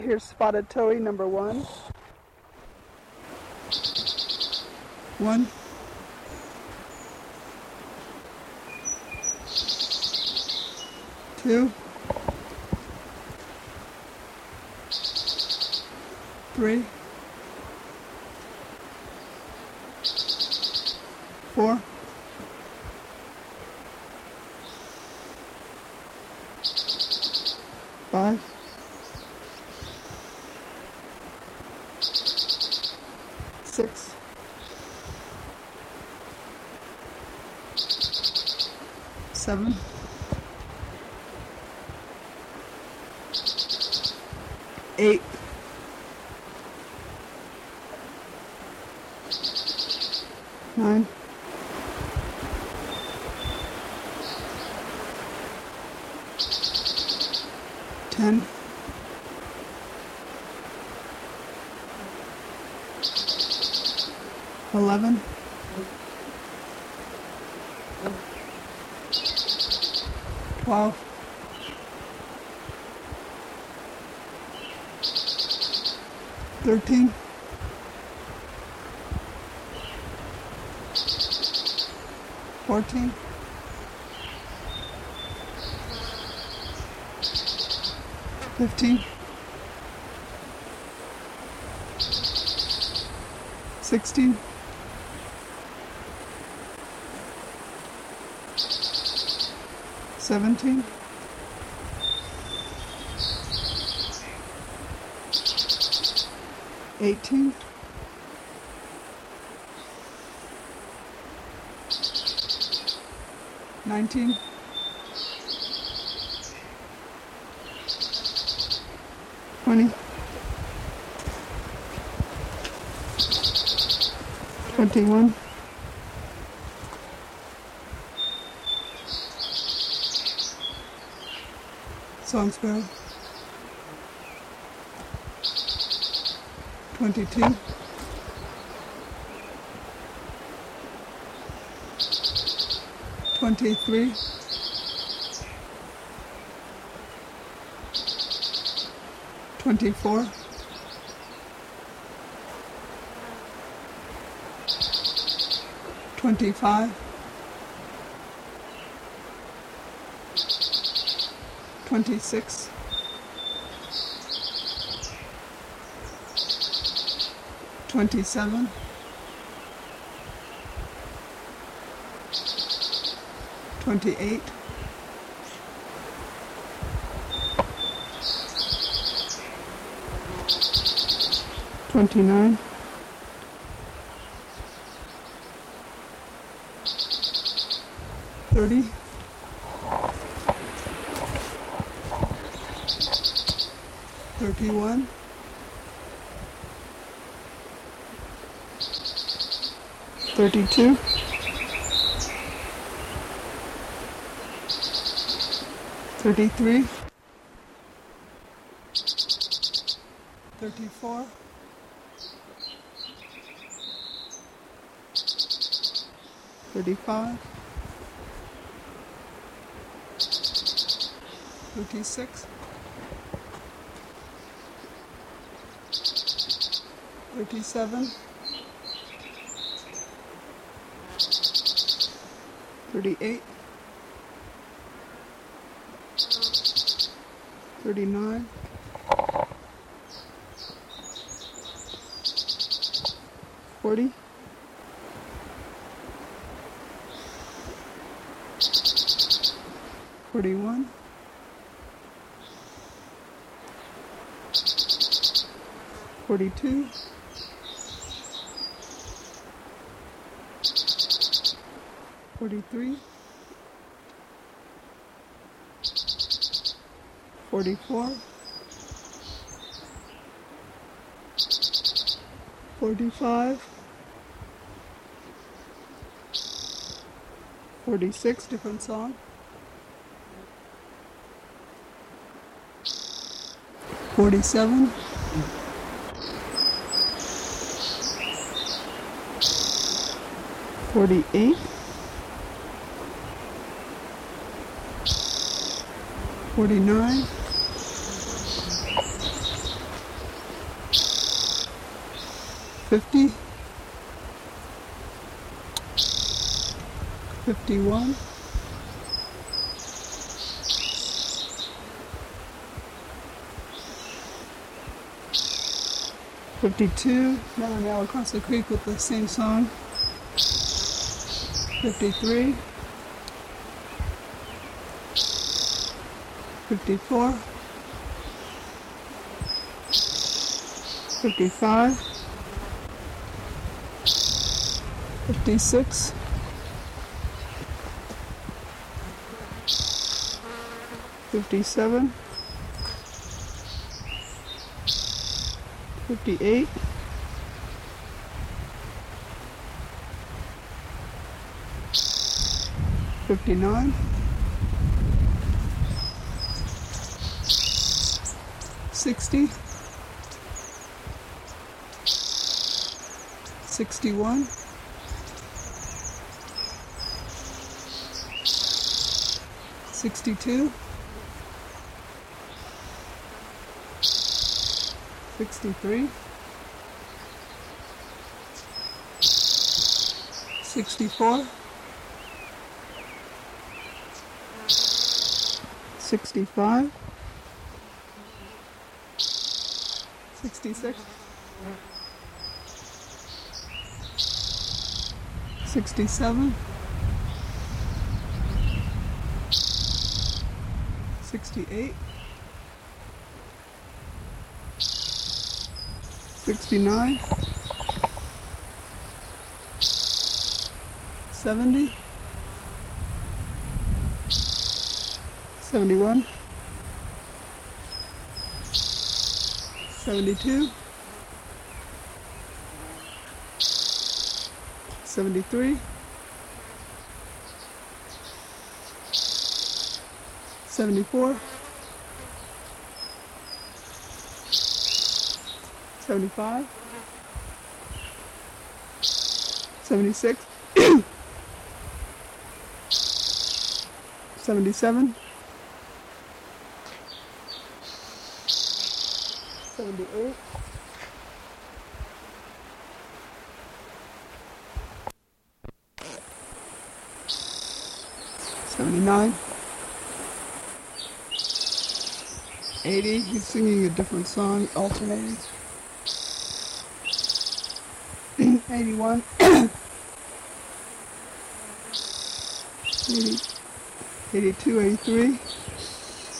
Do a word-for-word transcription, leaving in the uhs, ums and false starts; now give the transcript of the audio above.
Here's spotted towhee number one. One. Two. Three. Four. Five. Six. Seven. Eight. Nine. Ten. Eleven. Twelve. Thirteen. Fourteen. Fifteen. Sixteen. Seventeen. Eighteen. Nineteen. Twenty. Twenty-one. Song sparrow. Twenty-two. Twenty-three. Twenty-four. Twenty-five. Twenty-six. Twenty-seven. Twenty-eight. Twenty-nine. Thirty. Thirty-one. Thirty-two. Thirty-three. Thirty-four. Thirty-five. Thirty-six. Thirty-seven. Thirty-eight. Thirty-nine. Forty. Forty-one. Forty-two. Forty-three. Forty-four. Forty-five. Forty-six, different song. Forty-seven. Forty-eight. Forty-nine. fifty, fifty-one, fifty-two, now we're now across the creek with the same song, fifty-three, fifty-four, fifty-five, fifty-six, fifty-seven, fifty-eight, fifty-nine, sixty, sixty-one, sixty-two, sixty-three, sixty-four, sixty-five, sixty-six, sixty-seven, sixty-eight, sixty-nine, seventy, seventy-one, seventy-two, seventy-three, seventy-four, seventy-five, seventy-six, seventy-seven, seventy-eight, seventy-nine, eighty, he's singing a different song, alternating, eighty-one, eighty, eighty-two, eighty-three,